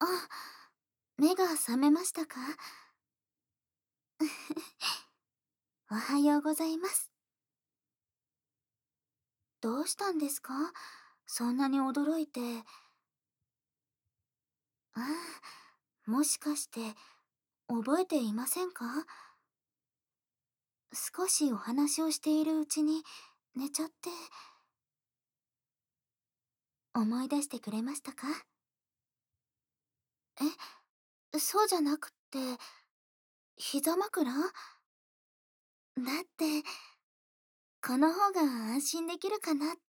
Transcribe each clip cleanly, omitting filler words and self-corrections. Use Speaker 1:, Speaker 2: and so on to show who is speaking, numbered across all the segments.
Speaker 1: あ、目が覚めましたか？おはようございます。どうしたんですか？そんなに驚いて。ああ、もしかして覚えていませんか？少しお話をしているうちに寝ちゃって。思い出してくれましたか？そうじゃなくって、膝枕？だって、この方が安心できるかなって。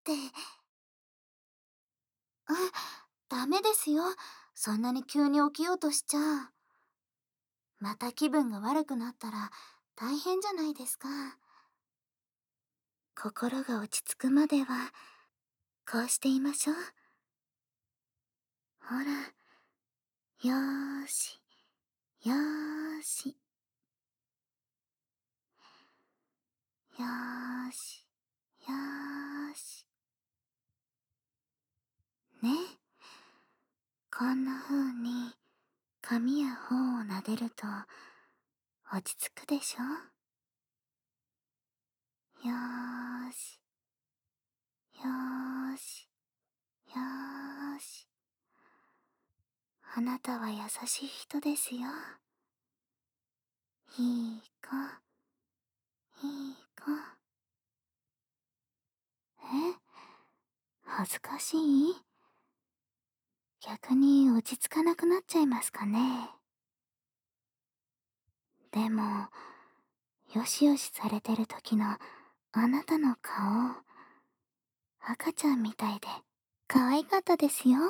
Speaker 1: あ、ダメですよ。そんなに急に起きようとしちゃ。また気分が悪くなったら大変じゃないですか。心が落ち着くまでは、こうしていましょう。ほら、よーし、よーし、よーし、よーし。ね。こんな風に髪や頬を撫でると落ち着くでしょ？よーし、よーし、よーし。あなたは優しい人ですよ。いい子、いい子。え、恥ずかしい？逆に落ち着かなくなっちゃいますかね。でも、よしよしされてる時のあなたの顔、赤ちゃんみたいで可愛かったですよ。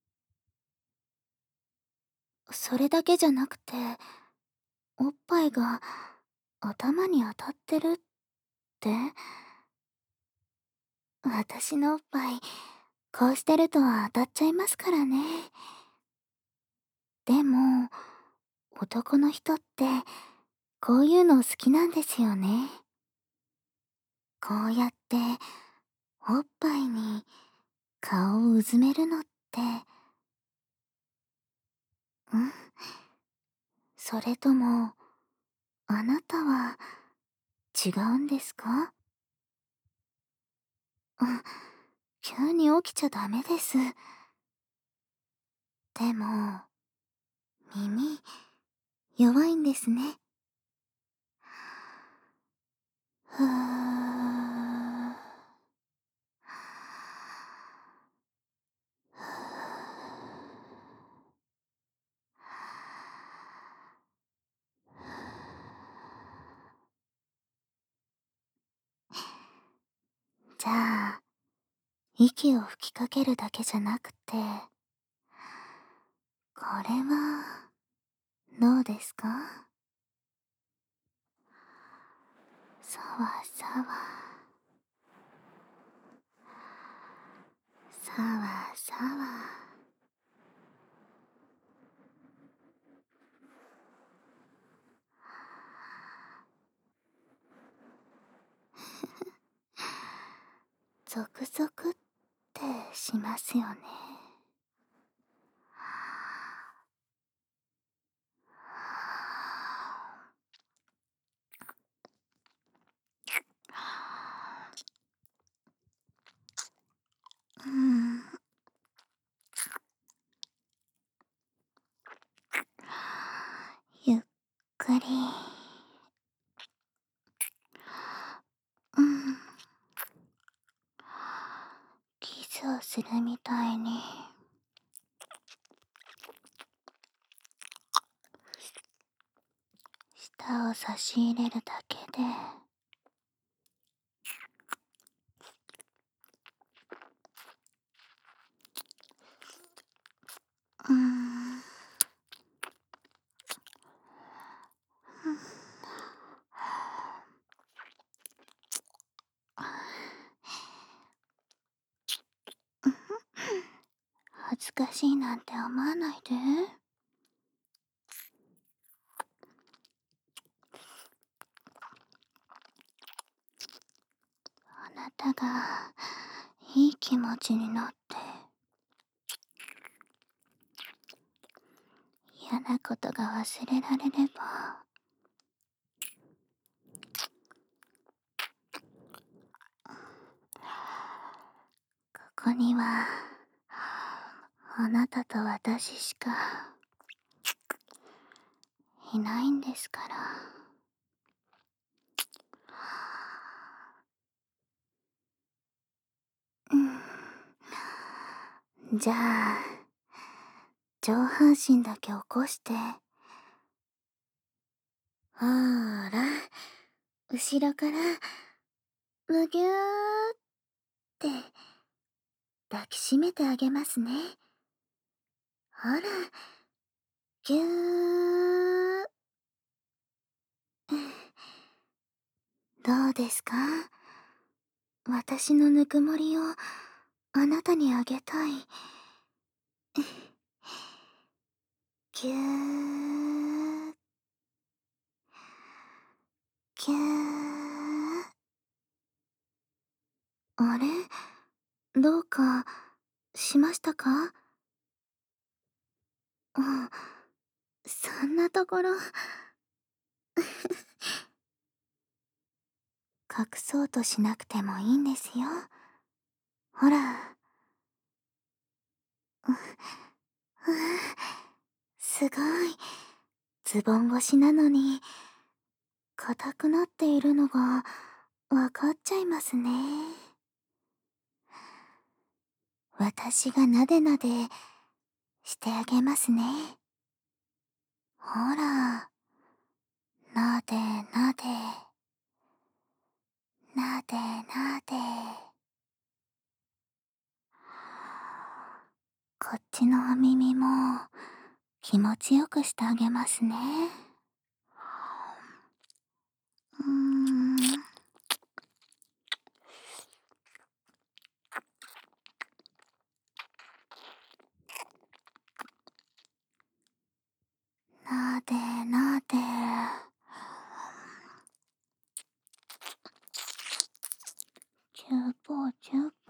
Speaker 1: それだけじゃなくて、おっぱいが頭に当たってるって？私のおっぱい、こうしてると当たっちゃいますからね。でも、男の人ってこういうの好きなんですよね。こうやっておっぱいに顔をうずめるのって、うん、それとも、あなたは違うんですか？うん、急に起きちゃダメです。でも、耳、弱いんですね。ふー。じゃあ、息を吹きかけるだけじゃなくて、これは、どうですか？さわさわ、さわさわ。ゾクゾクってしますよね。うん、ゆっくり。うん、キスをするみたいに。舌を差し入れるだけで、うん、恥ずかしいなんて思わないで。あなたがいい気持ちになって、 嫌なことが忘れられれば。ここには、あなたと私しかいないんですから。じゃあ、上半身だけ起こして、ほーら、後ろから、むぎゅーって抱きしめてあげますね。ほら、ぎゅー。どうですか？私のぬくもりをあなたにあげたい。ぎゅー、ぎゅー。あれ？どうかしましたか？うん、そんなところ隠そうとしなくてもいいんですよ。ほら。うわ、すごい。ズボン越しなのに、硬くなっているのがわかっちゃいますね。私がなでなでしてあげますね。ほら、なでなで、なでなで。こっちのお耳も気持ちよくしてあげますね。うーん。なでなで。チュポチュポ。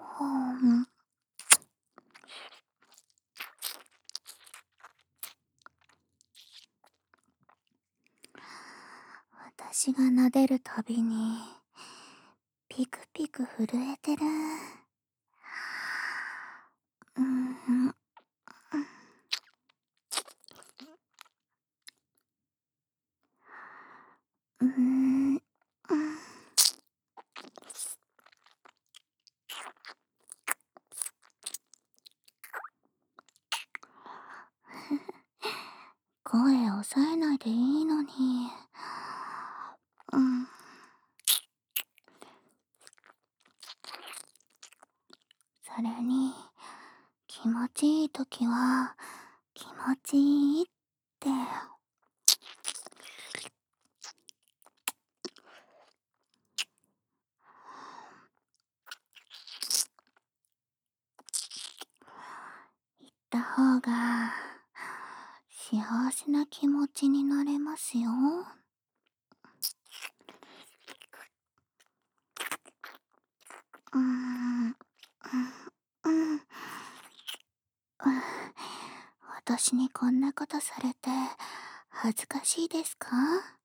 Speaker 1: 私が撫でるたびにピクピク震えてる。うん、うん、うん。声抑えないでいいのに。うん。それに、気持ちいいときは、気持ちいいって言った方が、幸せな気持ちになれますよ。うーん、うん、うん。私にこんなことされて恥ずかしいですか？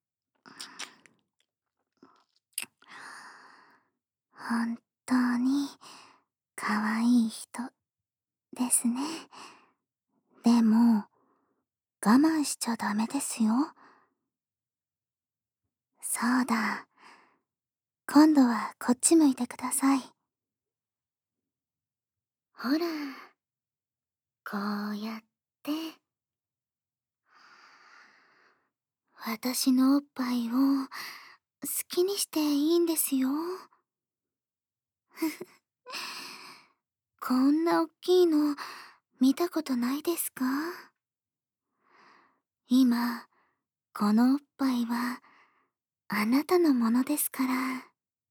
Speaker 1: 本当に可愛い人ですね。でも、我慢しちゃダメですよ。そうだ。今度はこっち向いてください。ほら、こうやって、私のおっぱいを好きにしていいんですよ。こんなおっきいの見たことないですか？今、このおっぱいはあなたのものですから。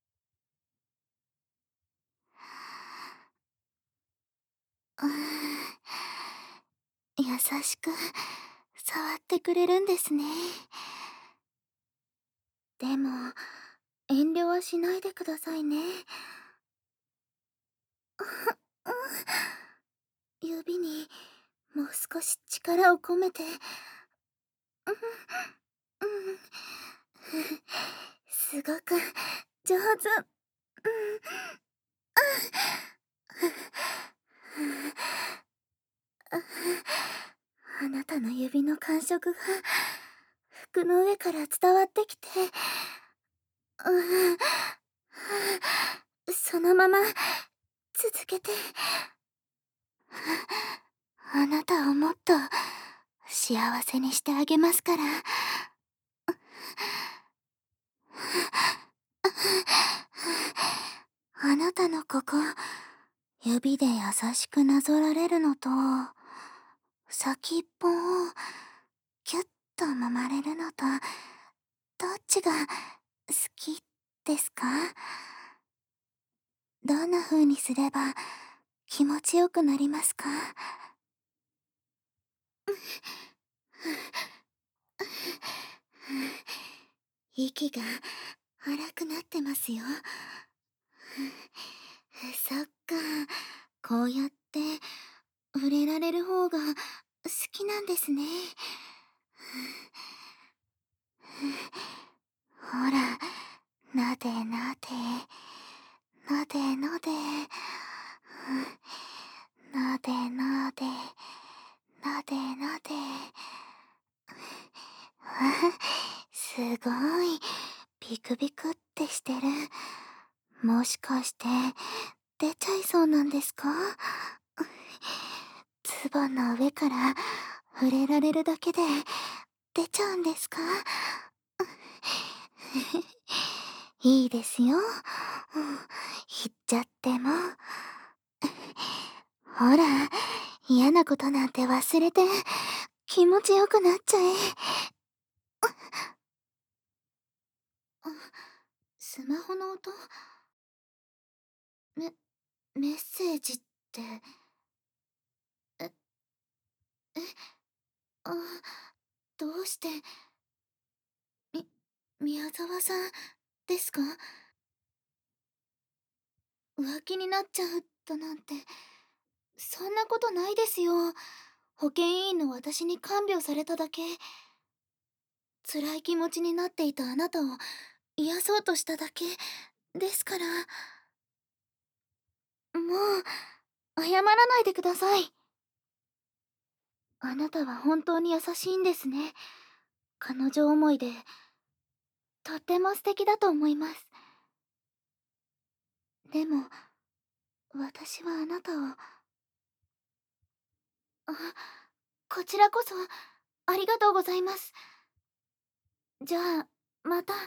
Speaker 1: うーん、優しく触ってくれるんですね。でも、遠慮はしないでくださいね。うん、指にもう少し力を込めてうん。すごく上手。あなたの指の感触が服の上から伝わってきて、そのまま続けて。あなたをもっと幸せにしてあげますから。あなたのここ、指で優しくなぞられるのと、先っぽをキュッと揉まれるのと、どっちが好きですか？どんな風にすれば気持ちよくなりますか？息が荒くなってますよ。そっか、こうやって触れられる方が好きなんですね。ほら、なでなで、なでなで、なでなで、なでなで。すごい、ビクビクってしてる。もしかして、出ちゃいそうなんですか？ズボンの上から触れられるだけで出ちゃうんですか？いいですよ。言っちゃっても。ほら、嫌なことなんて忘れて気持ちよくなっちゃえ。あ、スマホの音？メ、メッセージって、え、え、あ、どうして、み、宮沢さんですか？浮気になっちゃうだなんて、そんなことないですよ。保健委員の私に看病されただけ。辛い気持ちになっていたあなたを癒そうとしただけですから。もう、謝らないでください。あなたは本当に優しいんですね。彼女思いで、とっても素敵だと思います。でも、私はあなたを、あ、こちらこそ、ありがとうございます。じゃあ、また。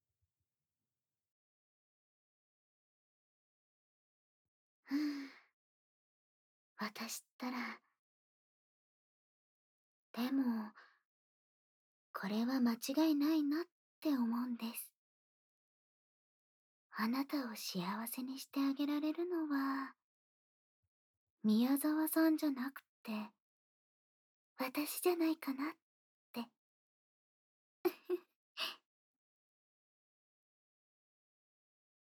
Speaker 1: うん、私ったら、でも、これは間違いないなって思うんです。あなたを幸せにしてあげられるのは、宮沢さんじゃなくて、私じゃないかなっ